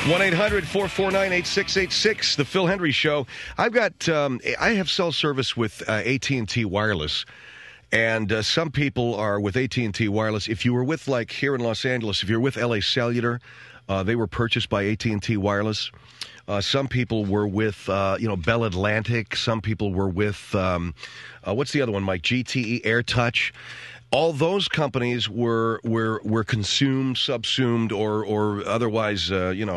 1-800-449-8686, the Phil Hendry Show. I have cell service with AT&T Wireless, and some people are with AT&T Wireless. If you were with, like, here in Los Angeles, if you're with LA Cellular, they were purchased by AT&T Wireless. Some people were with, Bell Atlantic. Some people were with, what's the other one, Mike? GTE, AirTouch. All those companies were consumed, subsumed, or otherwise,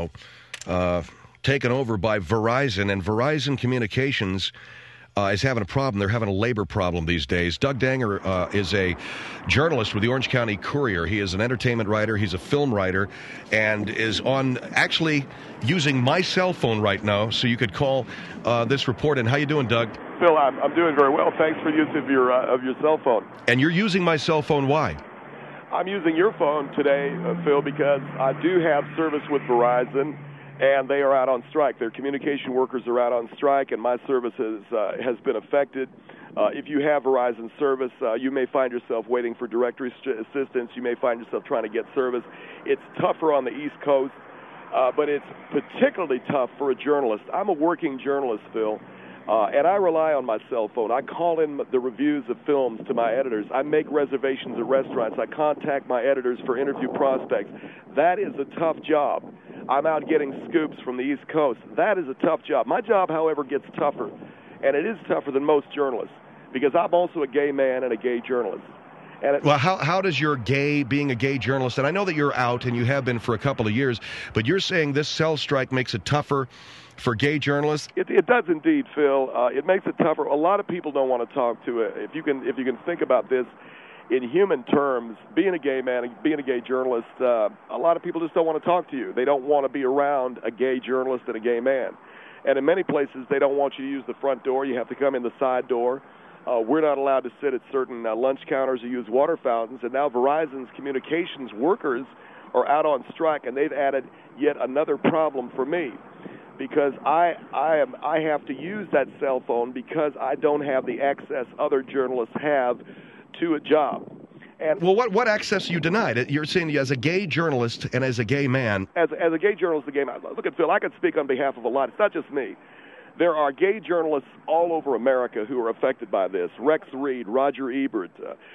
taken over by Verizon. And Verizon Communications is having a problem. They're having a labor problem these days. Doug Danger is a journalist with the Orange County Courier. He is an entertainment writer. He's a film writer, and is on actually using my cell phone right now. So you could call this report. And how you doing, Doug? Phil, I'm doing very well. Thanks for use of your cell phone. And you're using my cell phone. Why? I'm using your phone today, Phil, because I do have service with Verizon, and they are out on strike. Their communication workers are out on strike, and my service has been affected. If you have Verizon service, you may find yourself waiting for directory assistance. You may find yourself trying to get service. It's tougher on the East Coast, but it's particularly tough for a journalist. I'm a working journalist, Phil. And I rely on my cell phone. I call in the reviews of films to my editors. I make reservations at restaurants. I contact my editors for interview prospects. That is a tough job. I'm out getting scoops from the East Coast. That is a tough job. My job, however, gets tougher, and it is tougher than most journalists, because I'm also a gay man and a gay journalist. Well, how does your being a gay journalist, and I know that you're out and you have been for a couple of years, but you're saying this cell strike makes it tougher for gay journalists? It does indeed, Phil. It makes it tougher. A lot of people don't want to talk to it. If you can think about this in human terms, being a gay man and being a gay journalist, a lot of people just don't want to talk to you. They don't want to be around a gay journalist and a gay man. And in many places, they don't want you to use the front door. You have to come in the side door. We're not allowed to sit at certain lunch counters or use water fountains. And now Verizon's communications workers are out on strike, and they've added yet another problem for me, because I have to use that cell phone because I don't have the access other journalists have to a job. And well, what access are you denied? You're saying as a gay journalist and as a gay man. As a gay journalist, a gay man. Look at Phil. I can speak on behalf of a lot. It's not just me. There are gay journalists all over America who are affected by this. Rex Reed, Roger Ebert,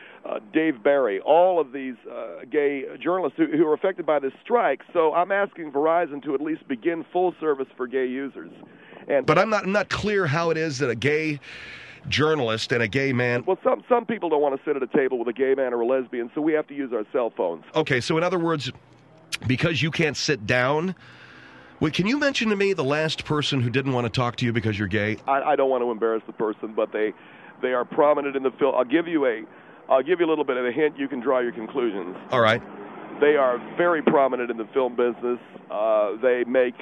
Dave Barry, all of these gay journalists who are affected by this strike. So I'm asking Verizon to at least begin full service for gay users. But I'm not clear how it is that a gay journalist and a gay man... Well, some people don't want to sit at a table with a gay man or a lesbian, so we have to use our cell phones. Okay, so in other words, because you can't sit down... Well, can you mention to me the last person who didn't want to talk to you because you're gay? I don't want to embarrass the person, but they are prominent in the film. I'll give you a little bit of a hint. You can draw your conclusions. All right. They are very prominent in the film business. They make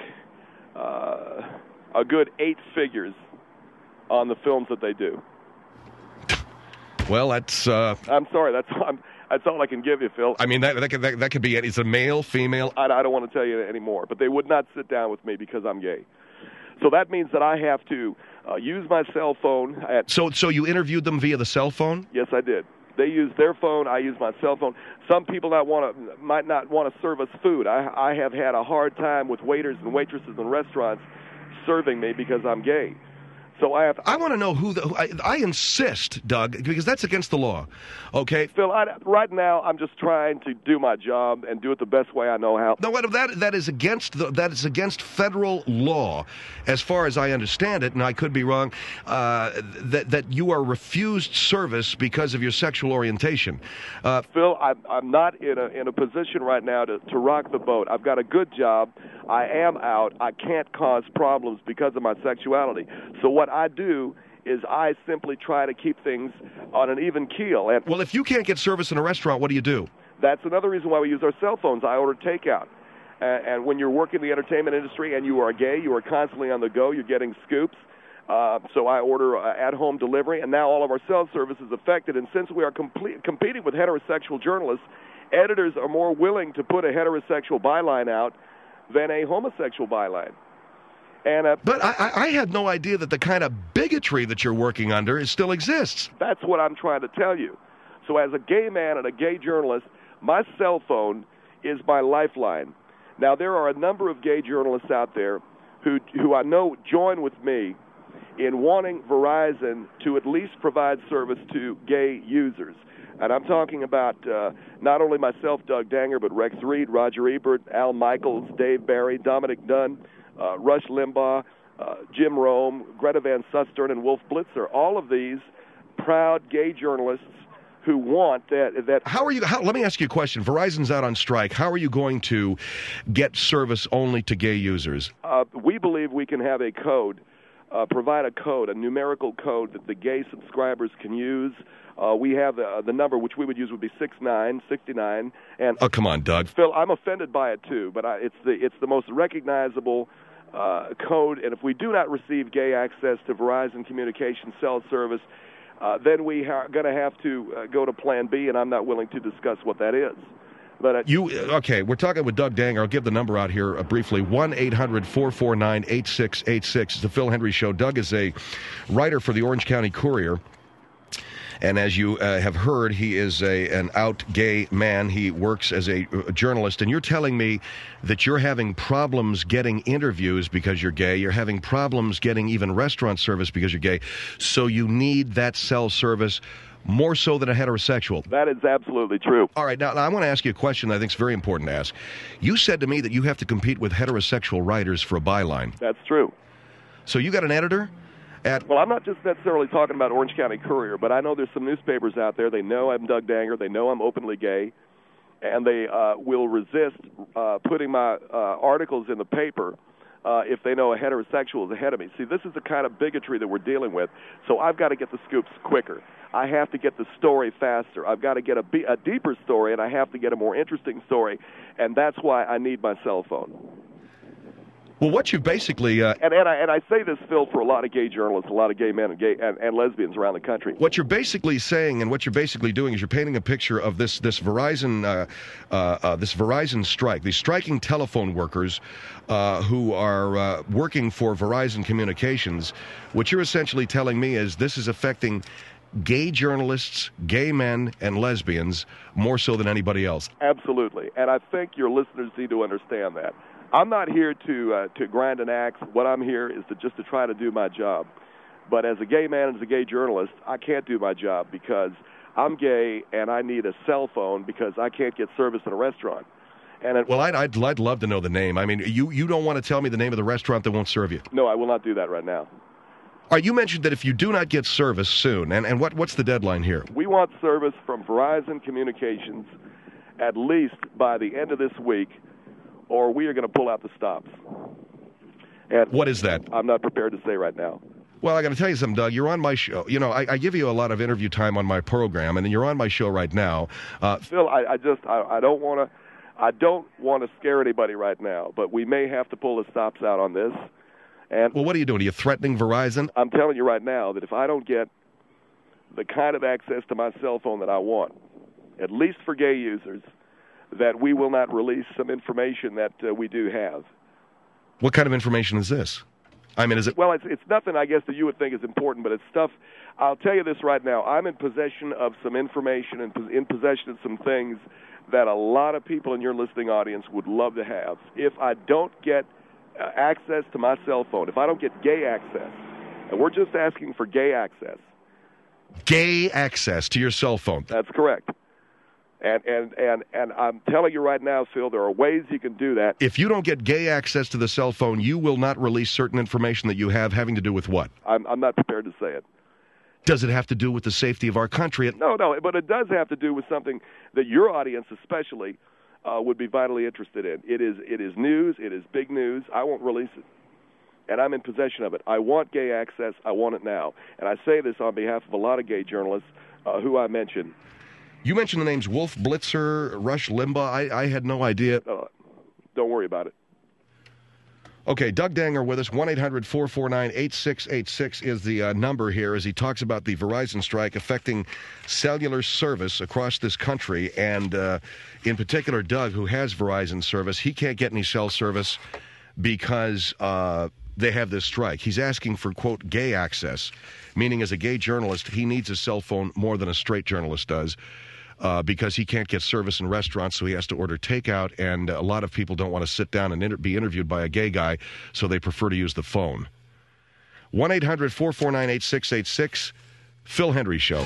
a good 8 figures on the films that they do. Well, that's... I'm sorry. That's all I can give you, Phil. I mean, that could be it. It's a male, female. I don't want to tell you anymore, but they would not sit down with me because I'm gay. So that means that I have to use my cell phone. So you interviewed them via the cell phone? Yes, I did. They use their phone. I use my cell phone. Some people might not want to serve us food. I have had a hard time with waiters and waitresses in restaurants serving me because I'm gay. So I want to know I insist, Doug, because that's against the law. Okay, Phil. Right now, I'm just trying to do my job and do it the best way I know how. No, that is against federal law, as far as I understand it, and I could be wrong. That you are refused service because of your sexual orientation. Phil, I'm not in a position right now to rock the boat. I've got a good job. I am out. I can't cause problems because of my sexuality. So what I do is I simply try to keep things on an even keel. Well, if you can't get service in a restaurant, what do? That's another reason why we use our cell phones. I order takeout. And when you're working in the entertainment industry and you are gay, you are constantly on the go. You're getting scoops. So I order at-home delivery, and now all of our cell service is affected. And since we are competing with heterosexual journalists, editors are more willing to put a heterosexual byline out than a homosexual byline. But I had no idea that the kind of bigotry that you're working under still exists. That's what I'm trying to tell you. So as a gay man and a gay journalist, my cell phone is my lifeline. Now, there are a number of gay journalists out there who I know join with me in wanting Verizon to at least provide service to gay users. And I'm talking about not only myself, Doug Danger, but Rex Reed, Roger Ebert, Al Michaels, Dave Barry, Dominic Dunn, Rush Limbaugh, Jim Rome, Greta Van Susteren, and Wolf Blitzer. All of these proud gay journalists who want that. Let me ask you a question. Verizon's out on strike. How are you going to get service only to gay users? We believe we can have a code, provide a code, a numerical code that the gay subscribers can use. We have the number, which we would use would be 6969. And oh, come on, Doug. Phil, I'm offended by it too, but it's the most recognizable code. And if we do not receive gay access to Verizon Communications cell service, then we are going to have to go to Plan B, and I'm not willing to discuss what that is. But okay, we're talking with Doug Danger. I'll give the number out here briefly. 1-800-449-8686. It's the Phil Hendrie Show. Doug is a writer for the Orange County Courier. And as you have heard, he is an out gay man. He works as a journalist. And you're telling me that you're having problems getting interviews because you're gay. You're having problems getting even restaurant service because you're gay. So you need that cell service more so than a heterosexual. That is absolutely true. All right, now I want to ask you a question that I think is very important to ask. You said to me that you have to compete with heterosexual writers for a byline. That's true. So you got an editor? Well, I'm not just necessarily talking about Orange County Courier, but I know there's some newspapers out there. They know I'm Doug Danger. They know I'm openly gay, and they will resist putting my articles in the paper if they know a heterosexual is ahead of me. See, this is the kind of bigotry that we're dealing with, so I've got to get the scoops quicker. I have to get the story faster. I've got to get a deeper story, and I have to get a more interesting story, and that's why I need my cell phone. Well, what you basically... And I say this, Phil, for a lot of gay journalists, a lot of gay men and lesbians around the country. What you're basically saying and what you're basically doing is you're painting a picture of this Verizon strike, these striking telephone workers who are working for Verizon Communications. What you're essentially telling me is this is affecting gay journalists, gay men, and lesbians more so than anybody else. Absolutely. And I think your listeners need to understand that. I'm not here to grind an axe. What I'm here is just to try to do my job. But as a gay man and as a gay journalist, I can't do my job because I'm gay and I need a cell phone because I can't get service in a restaurant. Well, I'd love to know the name. I mean, you don't want to tell me the name of the restaurant that won't serve you? No, I will not do that right now. All right, you mentioned that if you do not get service soon, and what's the deadline here? We want service from Verizon Communications at least by the end of this week, or we are going to pull out the stops. And what is that? I'm not prepared to say right now. Well, I got to tell you something, Doug. You're on my show. You know, I give you a lot of interview time on my program, and then you're on my show right now. Phil, I don't want to scare anybody right now, but we may have to pull the stops out on this. And well, what are you doing? Are you threatening Verizon? I'm telling you right now that if I don't get the kind of access to my cell phone that I want, at least for gay users, that we will not release some information that we do have. What kind of information is this? I mean, is it... Well, it's nothing, I guess, that you would think is important, but it's stuff... I'll tell you this right now. I'm in possession of some information and in possession of some things that a lot of people in your listening audience would love to have. If I don't get access to my cell phone, if I don't get gay access, and we're just asking for gay access. Gay access to your cell phone. That's correct. And I'm telling you right now, Phil, there are ways you can do that. If you don't get gay access to the cell phone, you will not release certain information that you have having to do with what? I'm not prepared to say it. Does it have to do with the safety of our country? No, but it does have to do with something that your audience especially would be vitally interested in. It is news. It is big news. I won't release it. And I'm in possession of it. I want gay access. I want it now. And I say this on behalf of a lot of gay journalists who I mentioned. You mentioned the names Wolf Blitzer, Rush Limbaugh. I had no idea. Don't worry about it. Okay, Doug Danger with us. 1-800-449-8686 is the number here as he talks about the Verizon strike affecting cellular service across this country. And in particular, Doug, who has Verizon service, he can't get any cell service because they have this strike. He's asking for, quote, gay access, meaning as a gay journalist, he needs a cell phone more than a straight journalist does. because he can't get service in restaurants, so he has to order takeout, and a lot of people don't want to sit down and be interviewed by a gay guy, so they prefer to use the phone. 1-800-449-8686, Phil Hendrie Show.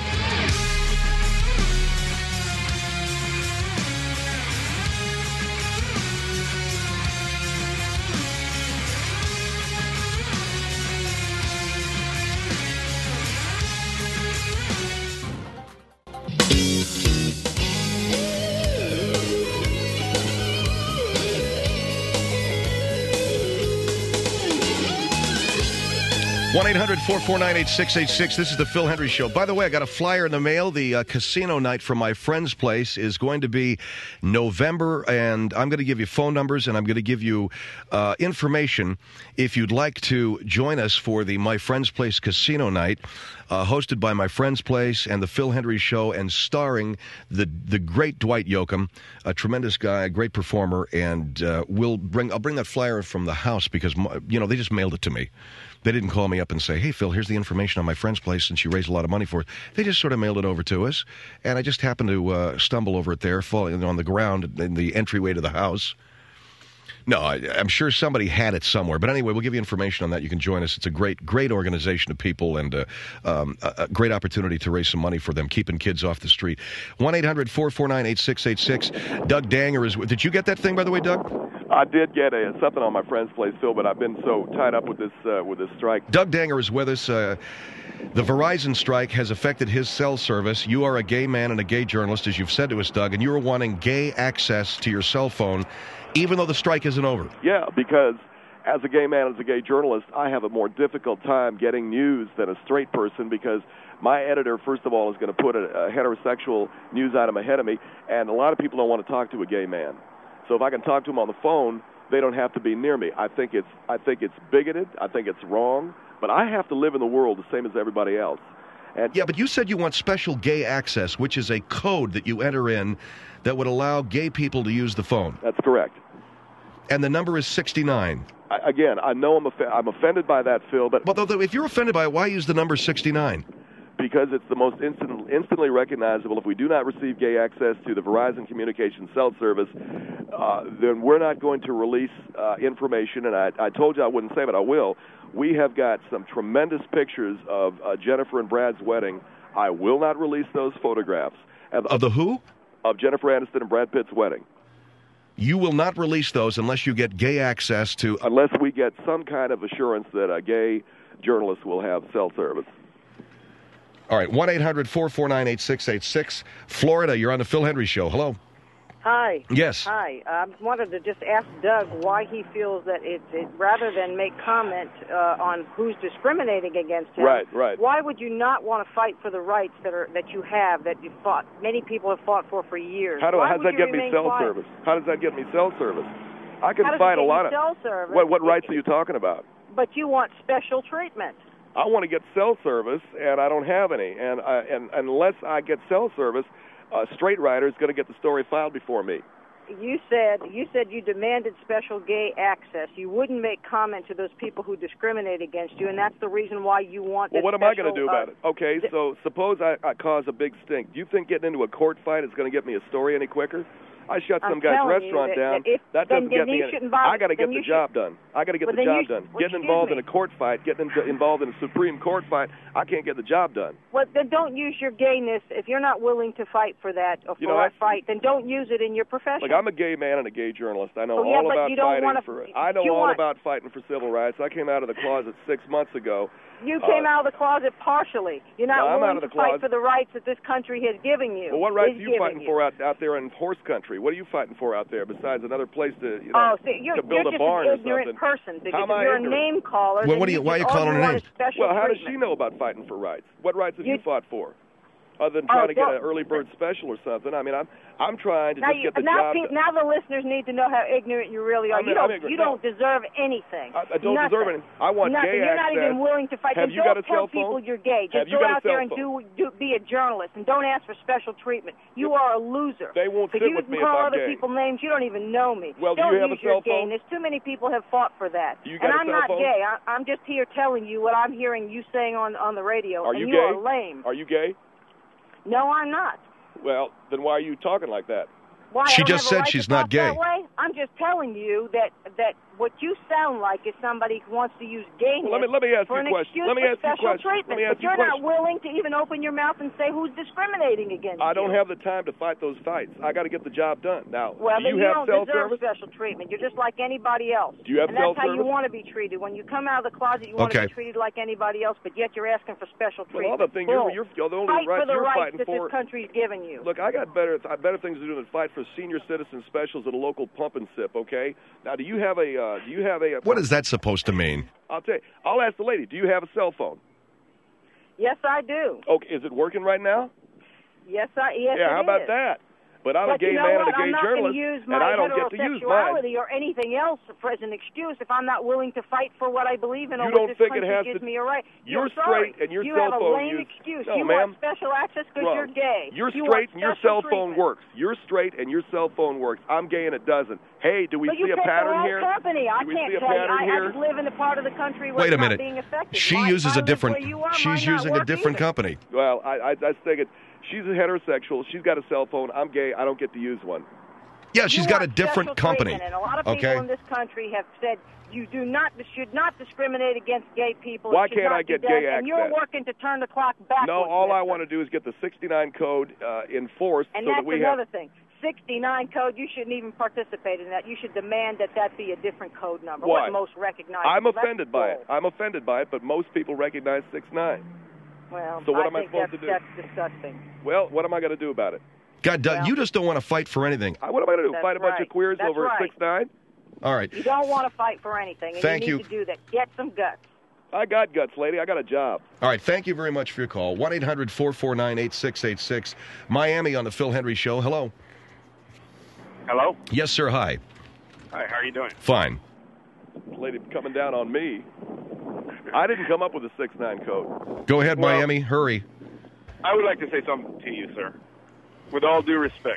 One 1-800-449-8686. This is the Phil Hendrie Show. By the way, I got a flyer in the mail. The casino night from my friend's place is going to be November, and I'm going to give you phone numbers, and I'm going to give you information if you'd like to join us for the My Friend's Place casino night, hosted by My Friend's Place and the Phil Hendrie Show, and starring the great Dwight Yoakam, a tremendous guy, a great performer, and I'll bring that flyer from the house because they just mailed it to me. They didn't call me up and say, hey, Phil, here's the information on My Friend's Place since you raised a lot of money for it. They just sort of mailed it over to us, and I just happened to stumble over it there, falling on the ground in the entryway to the house. No, I'm sure somebody had it somewhere. But anyway, we'll give you information on that. You can join us. It's a great organization of people and a great opportunity to raise some money for them, keeping kids off the street. 1-800-449-8686. Doug Danger is... Did you get that thing, by the way, Doug? I did get something on My Friend's Place, Phil, but I've been so tied up with this strike. Doug Danger is with us. The Verizon strike has affected his cell service. You are a gay man and a gay journalist, as you've said to us, Doug, and you are wanting gay access to your cell phone, even though the strike isn't over. Yeah, because as a gay man, as a gay journalist, I have a more difficult time getting news than a straight person because my editor, first of all, is going to put a heterosexual news item ahead of me, and a lot of people don't want to talk to a gay man. So if I can talk to them on the phone, they don't have to be near me. I think it's bigoted. I think it's wrong. But I have to live in the world the same as everybody else. And yeah, but you said you want special gay access, which is a code that you enter in that would allow gay people to use the phone. That's correct. And the number is 69. Again, I know I'm offended by that, Phil. But if you're offended by it, why use the number 69? Because it's the most instantly recognizable. If we do not receive gay access to the Verizon Communications Cell Service, then we're not going to release information. And I told you I wouldn't say, but I will. We have got some tremendous pictures of Jennifer and Brad's wedding. I will not release those photographs. Of the who? Of Jennifer Aniston and Brad Pitt's wedding. You will not release those unless you get gay access to... Unless we get some kind of assurance that a gay journalist will have cell service. All right, 1-800-449-8686. Florida, you're on the Phil Hendrie Show. Hello. Hi. Yes. Hi. I wanted to just ask Doug why he feels that it rather than make comment on who's discriminating against him. Right. Why would you not want to fight for the rights that you have, that you fought? Many people have fought for years. How does that get me cell service? How does that get me cell service? I can fight a lot of cell service. What rights are you talking about? But you want special treatment. I want to get cell service, and I don't have any. And unless I get cell service, a straight writer is going to get the story filed before me. You said you demanded special gay access. You wouldn't make comment to those people who discriminate against you, and that's the reason why you want. Well, what am I going to do about it? Okay, so suppose I cause a big stink. Do you think getting into a court fight is going to get me a story any quicker? I shut some guy's restaurant down. That doesn't get me any. I got to get the job done. I got to get the job done. Getting involved in a court fight, getting involved in a Supreme Court fight, I can't get the job done. Well, then don't use your gayness. If you're not willing to fight for that or for that fight, then don't use it in your profession. Look, I'm a gay man and a gay journalist. I know all about fighting for. I know all about fighting for civil rights. I came out of the closet 6 months ago. You came out of the closet partially. You're not willing to fight for the rights that this country has given you. Well, what rights are you fighting for out there in horse country? What are you fighting for out there besides another place to build a barn or something? You're just an ignorant person because How am I you're ignorant? a name caller. Well, why are you calling her names? Well, how does she know about fighting for rights? What rights have you fought for? Other than trying to get an early bird special or something. I mean, I'm trying to just get the job done. Now the listeners need to know how ignorant you really are. You don't deserve anything. I don't deserve anything. I want gay access. You're not even willing to fight. Have you got a cell phone? Don't tell people you're gay. Just go out there and be a journalist and don't ask for special treatment. You are a loser. They won't sit with me if I'm gay. You can call other people names. You don't even know me. Well, do you have a cell phone? Gayness. Too many people have fought for that. And I'm not gay. I'm just here telling you what I'm hearing you saying on the radio. Are you gay? You are lame. Are you gay? No, I'm not. Well, then why are you talking like that? Why, She I don't just have a said right she's to not talk gay. That way? I'm just telling you that what you sound like is somebody who wants to use gayness Well, let me ask for you a an question. excuse Let me for ask you a special question. treatment. Let me ask But you a you're not question. willing to even open your mouth and say who's discriminating against you. I don't have the time to fight those fights. I got to get the job done. Now, Well, do then you you have don't cell deserve service? special treatment. You're just like anybody else. Do you have and cell that's how you service? want to be treated. When you come out of the closet, you want to Okay. be treated like anybody else, but yet you're asking for special treatment. Well, all the things Bull. you're the only Fight rights for the you're rights fighting that for. this country's given you. Look, I got better things to do than fight for senior citizen specials at a local pump and sip. Okay. Now, do you have a? What is that supposed to mean? I'll tell you. I'll ask the lady. Do you have a cell phone? Yes, I do. Okay. Is it working right now? Yes, yeah. it How about is. that? But I'm a But gay you know man what? and a gay I'm not journalist, going to use and my I don't get to use mine. heterosexuality or anything else as an excuse if I'm not willing to fight for what I believe in or You what don't this think it country has gives to- me a right. You're sorry. straight and your you cell have phone a lame use- excuse. No, you ma'am. want special access because Wrong. you're gay. You're You straight want and your special cell phone treatment. works. You're straight and your cell phone works. I'm gay and it doesn't. Hey, do we But you see a picked pattern the wrong here? company. I Do we can't see a tell you. pattern I here? just live in a part of the country where Wait a it's not minute. being affected. She Mine- uses mine a lives different. where you are, She's mine not using a work different either. company. Well, I think it. She's a heterosexual. She's got a cell phone. I'm gay. I don't get to use one. Yeah, she's You got a want different special company. treatment, and a lot of people Okay. in this country have said you should not discriminate against gay people. Why It should can't not I be get done, gay And you're access? working to turn the clock backwards. No, all I mister. want to do is get the 69 code enforced And so that's that we another have. thing. 69 code, you shouldn't even participate in that. You should demand that be a different code number. Why? What most recognized. I'm That's offended by it. bull. I'm offended by it, but most people recognize 69. Well, So what I am I think supposed to do? That's disgusting. Well, what am I going to do about it? God, Doug, Well- you just don't want to fight for anything. What am I going to do? That's Fight a bunch right. of queers That's over right. 6'9"? All right. You don't want to fight for anything, and Thank you you. need to do that. Get some guts. I got guts, lady. I got a job. All right. Thank you very much for your call. 1-800-449-8686. Miami on the Phil Hendry Show. Hello. Hello? Yes, sir. Hi. Hi, how are you doing? Fine. Lady coming down on me. I didn't come up with the 6'9" code. Go ahead, Well- Miami. Hurry. I would like to say something to you, sir. With all due respect.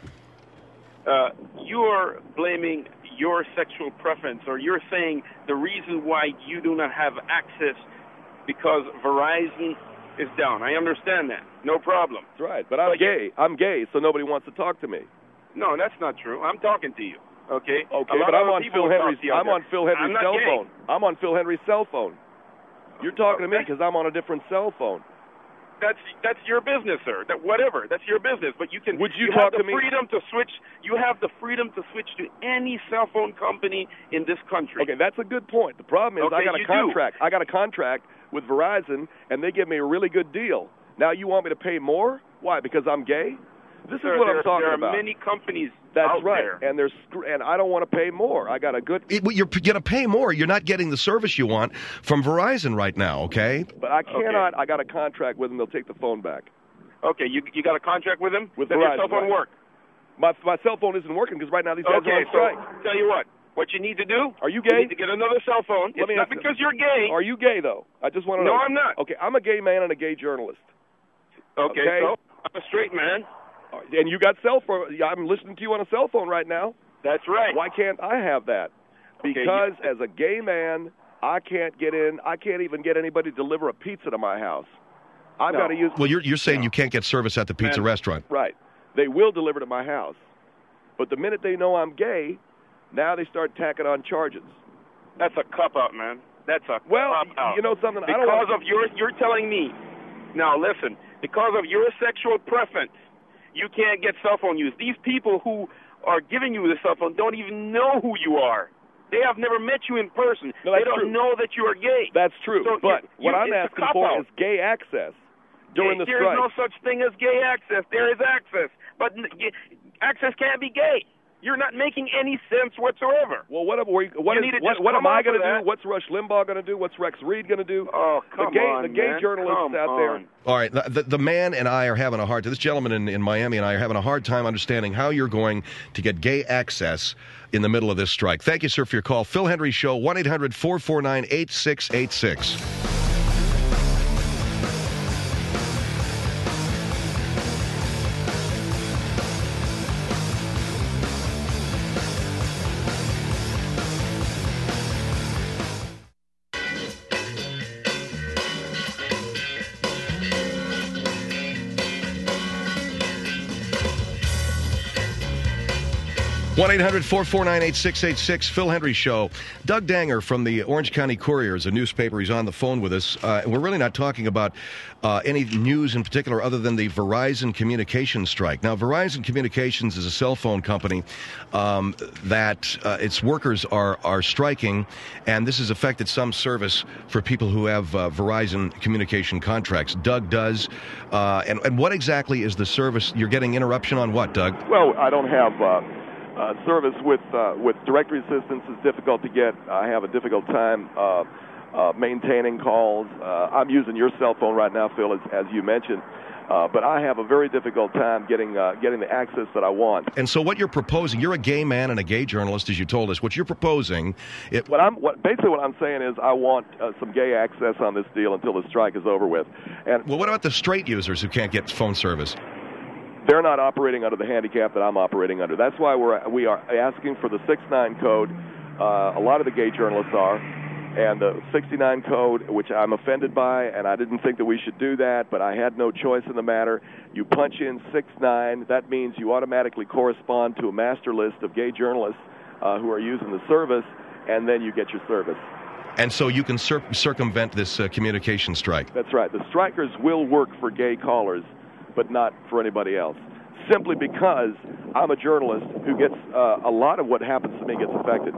You are blaming your sexual preference, or you're saying the reason why you do not have access because Verizon is down. I understand that. No problem. That's right. But I'm gay. I'm gay, so nobody wants to talk to me. No, that's not true. I'm talking to you. Okay? Okay, A lot but I'm of on people Phil will talk Henry's. to you out I'm there. on Phil Henry's I'm not cell gay. phone. I'm on Phil Henry's cell phone. You're talking to me because I'm on a different cell phone. That's your business, sir. Whatever. That's your business. But you can. Would you have talk the to me? freedom to switch. You have the freedom to switch to any cell phone company in this country. Okay, that's a good point. The problem is I Okay, got a you do. contract. I got a contract with Verizon, and they give me a really good deal. Now you want me to pay more? Why? Because I'm gay? This Sir, is what I'm talking there are about. many companies That's out right. there. And I don't want to pay more. I got a good. You're going to pay more. You're not getting the service you want from Verizon right now, okay? But I cannot. I got a contract with them. They'll take the phone back. Okay, you got a contract with them? With Does your Verizon, cell phone right. work? My cell phone isn't working because right now these guys are Okay, on strike. so tell you what you need to do. Are you You gay? need to get another cell phone. Let It's me not ask you- because you're gay. Are you gay though? I just want to know. No, I'm not. Okay, I'm a gay man and a gay journalist. Okay, so I'm a straight man. And you got cell phone. I'm listening to you on a cell phone right now. That's right. Why can't I have that? Because as a gay man, I can't get in. I can't even get anybody to deliver a pizza to my house. I've No. got to use. Well, you're saying you can't get service at the pizza Man. restaurant. Right. They will deliver to my house. But the minute they know I'm gay, now they start tacking on charges. That's a cop out, man. That's a Well, cop out. you know something? I don't Because wanna- of you're telling me. Now listen, because of your sexual preference, you can't get cell phone use. These people who are giving you the cell phone don't even know who you are. They have never met you in person. No, they that's don't true. know that you are gay. That's true. So but what I'm it's a asking cop for out. is gay access during the There strike. is no such thing as gay access. There is access, but access can't be gay. You're not making any sense whatsoever. Well, what am need to just what am come I off going of to do? that. What's Rush Limbaugh going to do? What's Rex Reed going to do? Oh, come on, the gay man. journalists Come out there. on. All right, the man and I are having a hard time. This gentleman in Miami and I are having a hard time understanding how you're going to get gay access in the middle of this strike. Thank you, sir, for your call. Phil Hendry Show, 1-800-449-8686. 1-800-449-8686, Phil Hendry Show. Doug Danger from the Orange County Courier is a newspaper. He's on the phone with us. And we're really not talking about any news in particular other than the Verizon Communications strike. Now, Verizon Communications is a cell phone company that its workers are striking, and this has affected some service for people who have Verizon communication contracts. Doug does. And what exactly is the service? You're getting interruption on what, Doug? Well, I don't have... service with directory assistance is difficult to get. I have a difficult time maintaining calls. I'm using your cell phone right now, Phil, as you mentioned, but I have a very difficult time getting the access that I want. And so, what you're proposing? You're a gay man and a gay journalist, as you told us. What you're proposing? Basically what I'm saying is I want some gay access on this deal until the strike is over with. And well, what about the straight users who can't get phone service? They're not operating under the handicap that I'm operating under. That's why we are asking for the 69 code. A lot of the gay journalists are. And the 69 code, which I'm offended by, and I didn't think that we should do that, but I had no choice in the matter. You punch in 69, that means you automatically correspond to a master list of gay journalists who are using the service, and then you get your service. And so you can circumvent this communication strike. That's right. The strikers will work for gay callers, but not for anybody else, simply because I'm a journalist who gets a lot of what happens to me gets affected.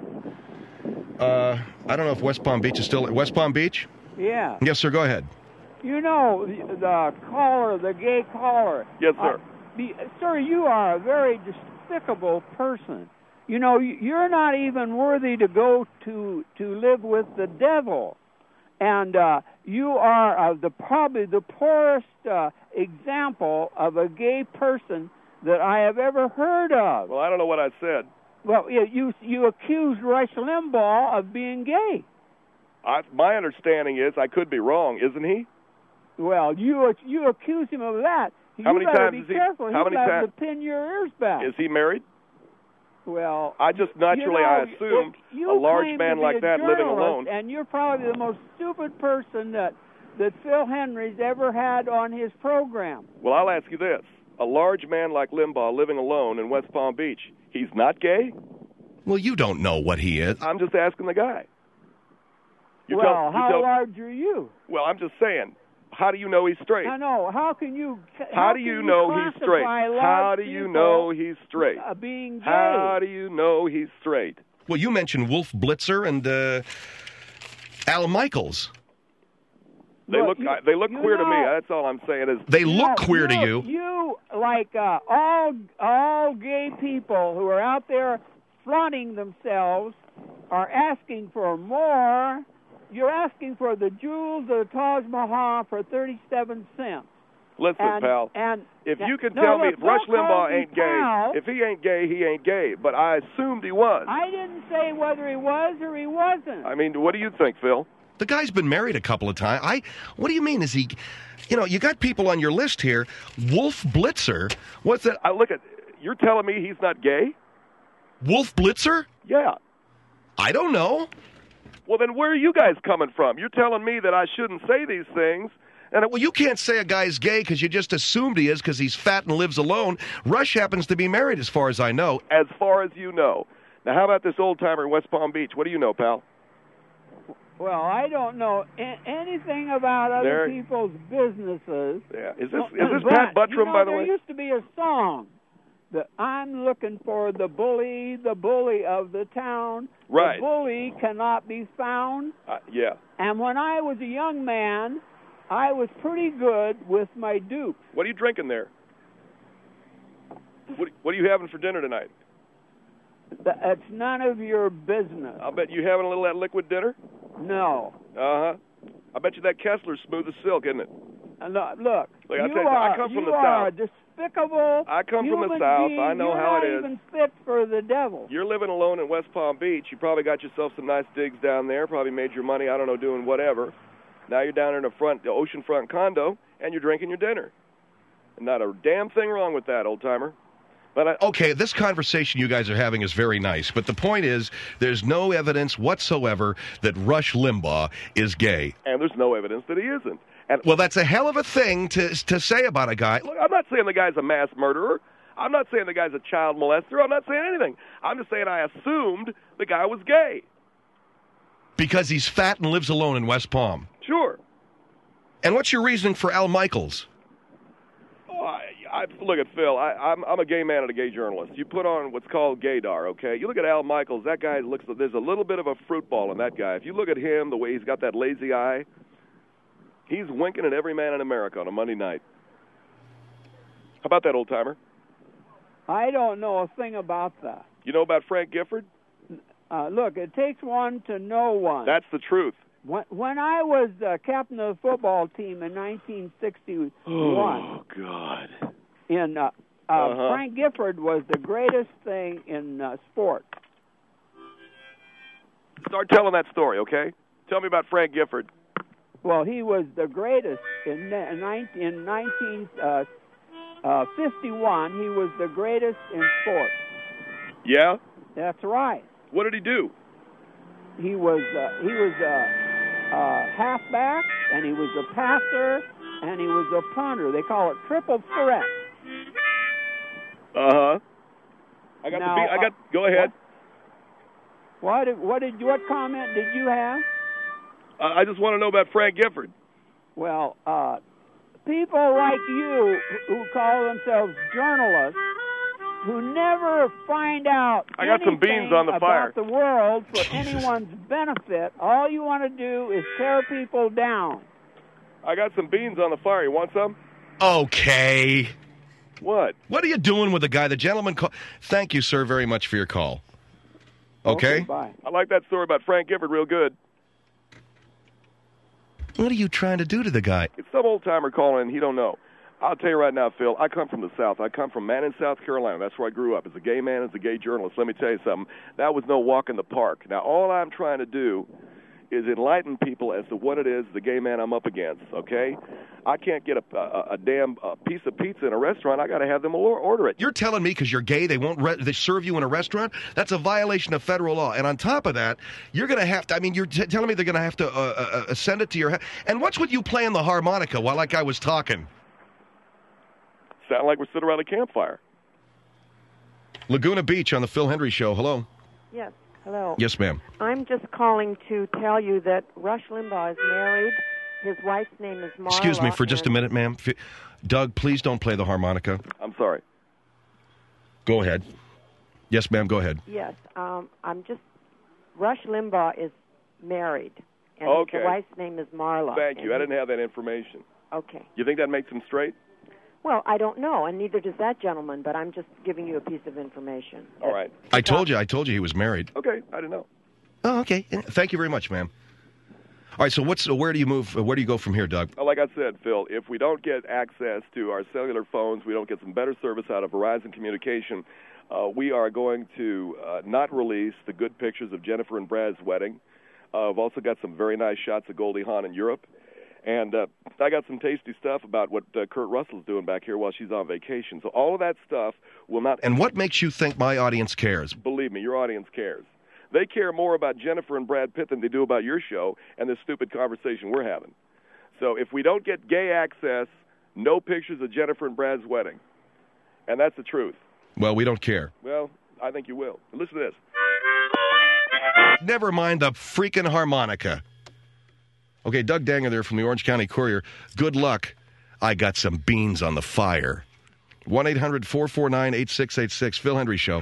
I don't know if West Palm Beach is still... West Palm Beach? Yeah. Yes, sir, go ahead. You know, the caller, the gay caller. Yes, sir. Sir, you are a very despicable person. You know, you're not even worthy to go to live with the devil. And you are probably the poorest example of a gay person that I have ever heard of. Well, I don't know what I said. Well, you accused Rush Limbaugh of being gay. My understanding is, I could be wrong, isn't he? Well, you accuse him of that. How many times be careful. How many times to pin your ears back. Is he married? Well, I just naturally I assumed a large man like that living alone. And you're probably the most stupid person that Phil Hendry's ever had on his program. Well, I'll ask you this. A large man like Limbaugh living alone in West Palm Beach, he's not gay? Well, you don't know what he is. I'm just asking the guy. How large are you? Well, I'm just saying, how do you know he's straight? I know. How can you... How do you know he's straight? How do you know he's straight? Being gay. How do you know he's straight? Well, you mentioned Wolf Blitzer and Al Michaels. They look queer to me. That's all I'm saying is they look queer to you. You like all gay people who are out there flaunting themselves are asking for more. You're asking for the jewels of the Taj Mahal for 37 cents. Listen, pal. If you can tell me if Rush Limbaugh ain't gay, if he ain't gay, he ain't gay. But I assumed he was. I didn't say whether he was or he wasn't. I mean, what do you think, Phil? The guy's been married a couple of times. What do you mean? Is he... You know, you got people on your list here. Wolf Blitzer. What's that? You're telling me he's not gay? Wolf Blitzer? Yeah. I don't know. Well, then where are you guys coming from? You're telling me that I shouldn't say these things. Well, you can't say a guy's gay because you just assumed he is because he's fat and lives alone. Rush happens to be married, as far as I know. As far as you know. Now, how about this old-timer in West Palm Beach? What do you know, pal? Well, I don't know anything about other people's businesses. Yeah. Is this Pat Buttram, by the way? There used to be a song that I'm looking for the bully of the town. Right. The bully cannot be found. Yeah. And when I was a young man, I was pretty good with my dupes. What are you drinking there? What are you having for dinner tonight? That's none of your business. I'll bet you having a little of that liquid dinner? No. Uh-huh. I bet you that Kessler's smooth as silk, isn't it? Look, I come from the South. Despicable. I come from the South. I know how it is. You're not even fit for the devil. You're living alone in West Palm Beach. You probably got yourself some nice digs down there. Probably made your money, I don't know, doing whatever. Now you're down in the oceanfront condo, and you're drinking your dinner. And not a damn thing wrong with that, old-timer. Okay, this conversation you guys are having is very nice, but the point is there's no evidence whatsoever that Rush Limbaugh is gay. And there's no evidence that he isn't. Well, that's a hell of a thing to say about a guy. Look, I'm not saying the guy's a mass murderer. I'm not saying the guy's a child molester. I'm not saying anything. I'm just saying I assumed the guy was gay. Because he's fat and lives alone in West Palm. Sure. And what's your reasoning for Al Michaels? Oh, look at Phil. I'm a gay man and a gay journalist. You put on what's called gaydar, okay? You look at Al Michaels. That guy looks. There's a little bit of a fruit ball in that guy. If you look at him, the way he's got that lazy eye, he's winking at every man in America on a Monday night. How about that, old timer? I don't know a thing about that. You know about Frank Gifford? Look, it takes one to know one. That's the truth. When I was captain of the football team in 1961, oh God! Frank Gifford was the greatest thing in sport. Start telling that story, okay? Tell me about Frank Gifford. Well, he was the greatest in 1951. He was the greatest in sport. Yeah? That's right. What did he do? He was halfback, and he was a passer, and he was a punter. They call it triple threat. Uh-huh. Go ahead. What comment did you have? I just want to know about Frank Gifford. Well, people like you who call themselves journalists, who never find out I got some beans on the fire. about the world for anyone's benefit. All you want to do is tear people down. I got some beans on the fire. You want some? Okay. What? What are you doing with the guy? The gentleman call. Thank you, sir, very much for your call. Okay? Bye. I like that story about Frank Gifford real good. What are you trying to do to the guy? It's some old-timer calling in. He don't know. I'll tell you right now, Phil, I come from the South. I come from Manning, South Carolina. That's where I grew up. As a gay man, as a gay journalist, let me tell you something. That was no walk in the park. Now, all I'm trying to do is enlighten people as to what it is the gay man I'm up against, okay? I can't get a damn piece of pizza in a restaurant. I got to have them order it. You're telling me because you're gay they won't they serve you in a restaurant? That's a violation of federal law. And on top of that, you're going to have to, you're telling me they're going to have to send it to your house. And what's with you playing the harmonica while that guy was talking? Sound like we're sitting around a campfire. Laguna Beach on the Phil Hendry Show. Hello. Yes. Hello. Yes, ma'am. I'm just calling to tell you that Rush Limbaugh is married. His wife's name is Marla. Excuse me for just a minute, ma'am. Doug, please don't play the harmonica. I'm sorry. Go ahead. Yes, ma'am, go ahead. Yes. Rush Limbaugh is married. And okay. His wife's name is Marla. Thank you. I didn't have that information. Okay. You think that makes him straight? Well, I don't know, and neither does that gentleman, but I'm just giving you a piece of information. All right. I told you he was married. Okay, I didn't know. Oh, okay. Thank you very much, ma'am. All right, so where do you move? Where do you go from here, Doug? Like I said, Phil, if we don't get access to our cellular phones, we don't get some better service out of Verizon Communication, we are going to not release the good pictures of Jennifer and Brad's wedding. I've also got some very nice shots of Goldie Hawn in Europe. And I got some tasty stuff about what Kurt Russell's doing back here while she's on vacation. So all of that stuff will not... And what makes you think my audience cares? Believe me, your audience cares. They care more about Jennifer and Brad Pitt than they do about your show and this stupid conversation we're having. So if we don't get gay access, no pictures of Jennifer and Brad's wedding. And that's the truth. Well, we don't care. Well, I think you will. Listen to this. Never mind the freaking harmonica. Okay, Doug Danger there from the Orange County Courier. Good luck. I got some beans on the fire. 1-800-449-8686. Phil Hendry Show.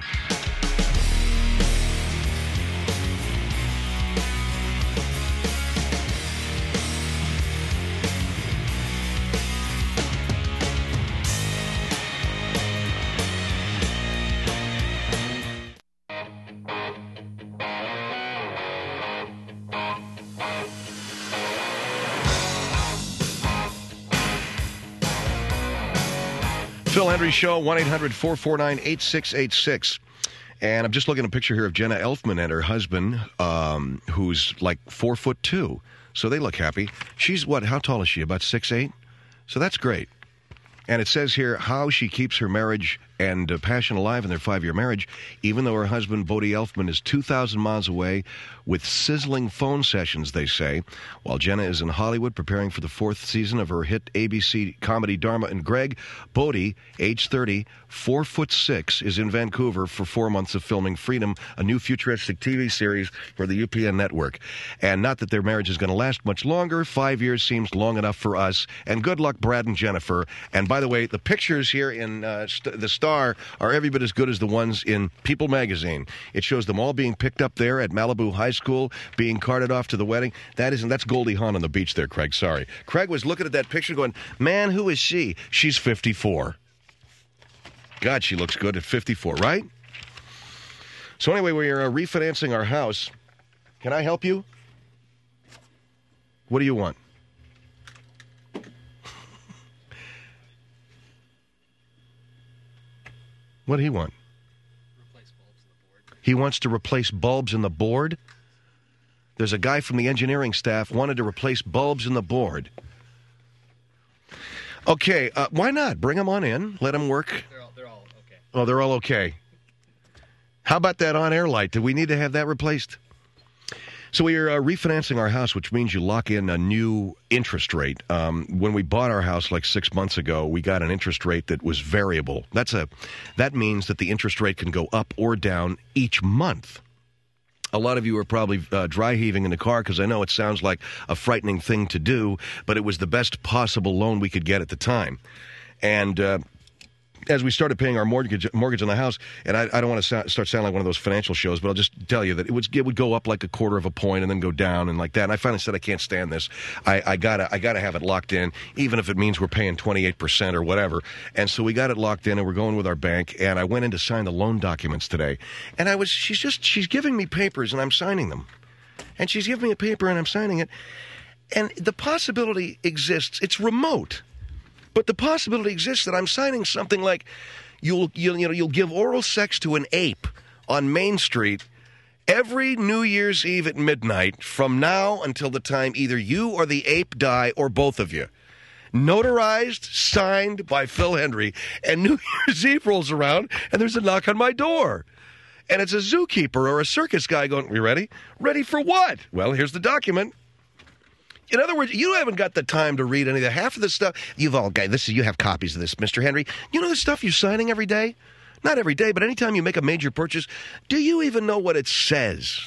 Phil Hendry Show, 1-800-449-8686. And I'm just looking at a picture here of Jenna Elfman and her husband, who's like 4'2". So they look happy. She's how tall is she? About 6'8"? So that's great. And it says here how she keeps her marriage and passion alive in their 5-year marriage, even though her husband, Bodie Elfman, is 2,000 miles away with sizzling phone sessions, they say. While Jenna is in Hollywood preparing for the 4th season of her hit ABC comedy Dharma and Greg, Bodie, age 30, 4'6", is in Vancouver for 4 months of filming Freedom, a new futuristic TV series for the UPN network. And not that their marriage is going to last much longer. 5 years seems long enough for us. And good luck, Brad and Jennifer. And by the way, the pictures here in the Star are every bit as good as the ones in People magazine. It shows them all being picked up there at Malibu High School, being carted off to the wedding. That's Goldie Hawn on the beach there, Craig. Sorry. Craig was looking at that picture going, man, who is she? She's 54. God, she looks good at 54, right? So anyway, we're refinancing our house. Can I help you? What do you want? What do he want? Replace bulbs in the board. He wants to replace bulbs in the board? There's a guy from the engineering staff wanted to replace bulbs in the board. Okay, why not? Bring them on in. Let them work. They're all okay. Oh, they're all okay. How about that on-air light? Do we need to have that replaced? So we are refinancing our house, which means you lock in a new interest rate. When we bought our house like 6 months ago, we got an interest rate that was variable. That means that the interest rate can go up or down each month. A lot of you are probably dry heaving in the car because I know it sounds like a frightening thing to do, but it was the best possible loan we could get at the time. And as we started paying our mortgage on the house, and I don't want to start sounding like one of those financial shows, but I'll just tell you that it would go up like a quarter of a point and then go down and like that. And I finally said I can't stand this. I gotta have it locked in, even if it means we're paying 28% or whatever. And so we got it locked in, and we're going with our bank. And I went in to sign the loan documents today, and she's giving me papers, and I'm signing them, and she's giving me a paper, and I'm signing it, and the possibility exists. It's remote. But the possibility exists that I'm signing something like you'll give oral sex to an ape on Main Street every New Year's Eve at midnight from now until the time either you or the ape die or both of you. Notarized, signed by Phil Hendry, and New Year's Eve rolls around and there's a knock on my door. And it's a zookeeper or a circus guy going, "You ready? Ready for what?" Well, here's the document. In other words, you haven't got the time to read any of the half of the stuff. You have copies of this, Mr. Henry. You know the stuff you're signing every day? Not every day, but anytime you make a major purchase, do you even know what it says?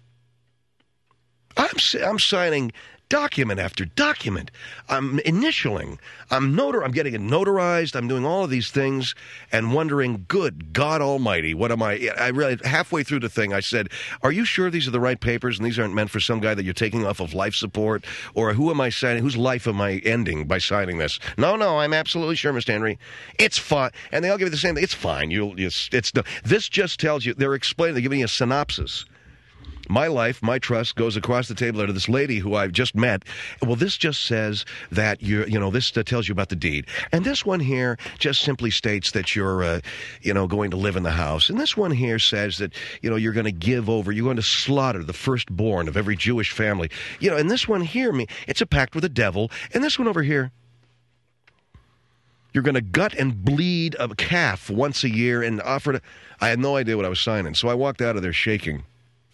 I'm signing document after document. I'm initialing. I'm getting it notarized. I'm doing all of these things and wondering, good God Almighty, what am I? I really, halfway through the thing, I said, "Are you sure these are the right papers and these aren't meant for some guy that you're taking off of life support? Or who am I signing? Whose life am I ending by signing this?" No, I'm absolutely sure, Mr. Henry. It's fine. And they all give you the same thing. It's fine. This just tells you, they're giving you a synopsis. My life, my trust goes across the table to this lady who I've just met. Well, this just says that this tells you about the deed. And this one here just simply states that you're, going to live in the house. And this one here says that, you're going to you're going to slaughter the firstborn of every Jewish family. And this one here, it's a pact with the devil. And this one over here, you're going to gut and bleed a calf once a year and offer to. I had no idea what I was signing. So I walked out of there shaking.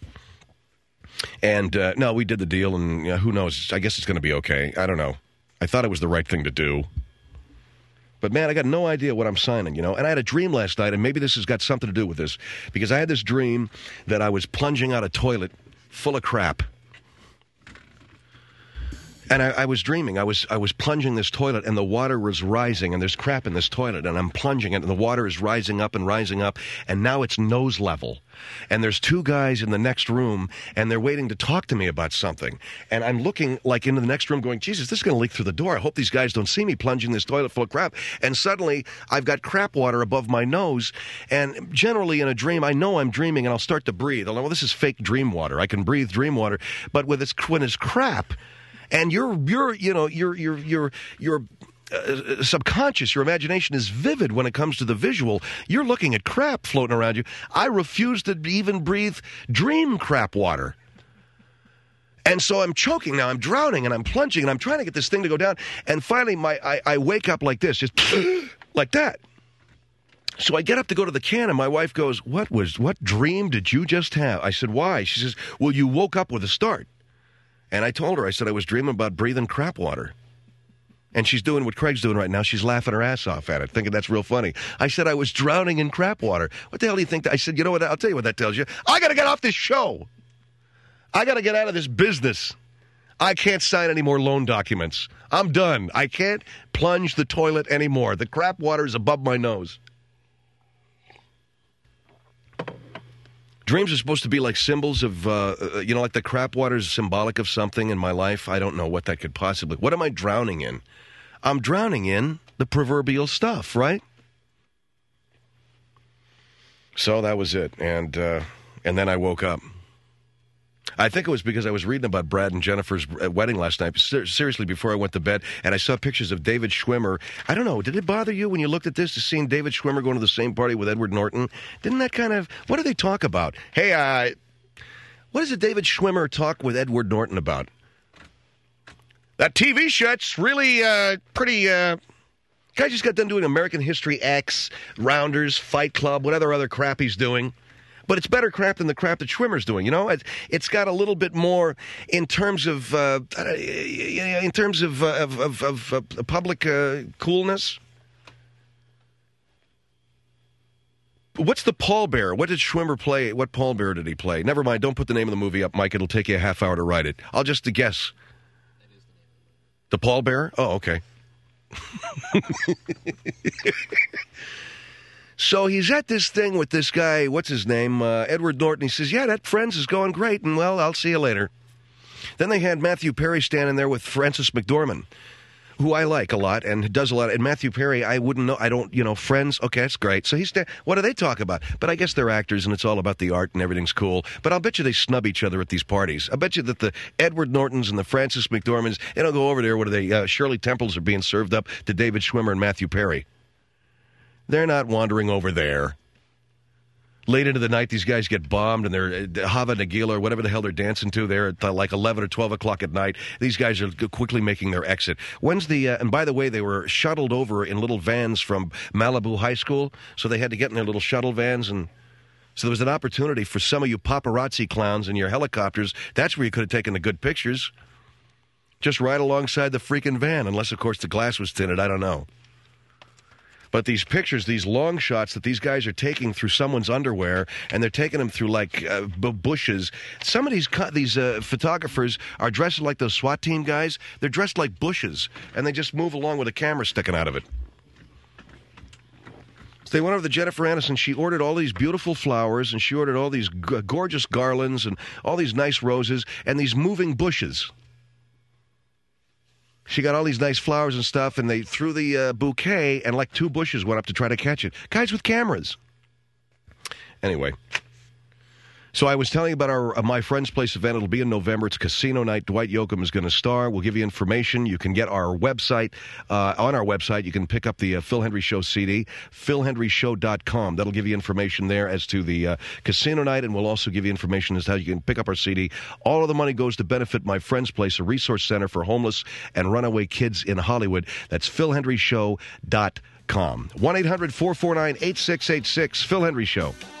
And, no, we did the deal, and who knows? I guess it's going to be okay. I don't know. I thought it was the right thing to do. But, man, I got no idea what I'm signing, And I had a dream last night, and maybe this has got something to do with this, because I had this dream that I was plunging out a toilet full of crap. And I was dreaming. I was plunging this toilet, and the water was rising, and there's crap in this toilet, and I'm plunging it, and the water is rising up, and now it's nose level. And there's two guys in the next room, and they're waiting to talk to me about something. And I'm looking like into the next room going, Jesus, this is going to leak through the door. I hope these guys don't see me plunging this toilet full of crap. And suddenly, I've got crap water above my nose, and generally in a dream, I know I'm dreaming, and I'll start to breathe. I'll know, well, this is fake dream water. I can breathe dream water. But when it's crap, and your subconscious, your imagination is vivid when it comes to the visual. You're looking at crap floating around you. I refuse to even breathe dream crap water. And so I'm choking now. I'm drowning, and I'm plunging, and I'm trying to get this thing to go down. And finally, I wake up like this, just like that. So I get up to go to the can, and my wife goes, what dream did you just have? I said, why? She says, well, you woke up with a start. And I told her, I said, I was dreaming about breathing crap water. And she's doing what Craig's doing right now. She's laughing her ass off at it, thinking that's real funny. I said I was drowning in crap water. What the hell do you think? I said, you know what? I'll tell you what that tells you. I got to get off this show. I got to get out of this business. I can't sign any more loan documents. I'm done. I can't plunge the toilet anymore. The crap water is above my nose. Dreams are supposed to be like symbols of, like the crap water is symbolic of something in my life. I don't know what that could possibly. What am I drowning in? I'm drowning in the proverbial stuff, right? So that was it, and then I woke up. I think it was because I was reading about Brad and Jennifer's wedding last night, seriously, before I went to bed, and I saw pictures of David Schwimmer. I don't know, did it bother you when you looked at this, to seeing David Schwimmer going to the same party with Edward Norton? Didn't that kind of, what do they talk about? Hey, what does a David Schwimmer talk with Edward Norton about? That TV shot's really pretty, guy just got done doing American History X, Rounders, Fight Club, whatever other crap he's doing. But it's better crap than the crap that Schwimmer's doing. You know, it's got a little bit more in terms of public coolness. What's the pallbearer? What did Schwimmer play? What pallbearer did he play? Never mind. Don't put the name of the movie up, Mike. It'll take you a half hour to write it. I'll just guess. The pallbearer? Oh, okay. So he's at this thing with this guy, what's his name, Edward Norton. He says, yeah, that Friends is going great, and, well, I'll see you later. Then they had Matthew Perry standing there with Frances McDormand, who I like a lot and does a lot. And Matthew Perry, I wouldn't know, I don't, Friends, okay, that's great. So what do they talk about? But I guess they're actors, and it's all about the art, and everything's cool. But I'll bet you they snub each other at these parties. I bet you that the Edward Nortons and the Frances McDormands, they don't go over there, what are they, Shirley Temples are being served up to David Schwimmer and Matthew Perry. They're not wandering over there. Late into the night, these guys get bombed, and they're Hava Nagila or whatever the hell they're dancing to there at like 11 or 12 o'clock at night. These guys are quickly making their exit. When's the, and by the way, they were shuttled over in little vans from Malibu High School, so they had to get in their little shuttle vans, and so there was an opportunity for some of you paparazzi clowns in your helicopters. That's where you could have taken the good pictures. Just right alongside the freaking van, unless, of course, the glass was tinted. I don't know. But these pictures, these long shots that these guys are taking through someone's underwear, and they're taking them through, like, bushes. Some of these photographers are dressed like those SWAT team guys. They're dressed like bushes, and they just move along with a camera sticking out of it. So they went over to Jennifer Aniston. She ordered all these beautiful flowers, and she ordered all these gorgeous garlands and all these nice roses and these moving bushes. She got all these nice flowers and stuff, and they threw the bouquet, and like 2 bushes went up to try to catch it. Guys with cameras. Anyway. So I was telling you about our My Friend's Place event. It'll be in November. It's casino night. Dwight Yoakam is going to star. We'll give you information. You can get our website. On our website, you can pick up the Phil Hendrie Show CD, philhendrieshow.com. That'll give you information there as to the casino night, and we'll also give you information as to how you can pick up our CD. All of the money goes to benefit My Friend's Place, a resource center for homeless and runaway kids in Hollywood. That's philhendrieshow.com. 1-800-449-8686, Phil Hendrie Show.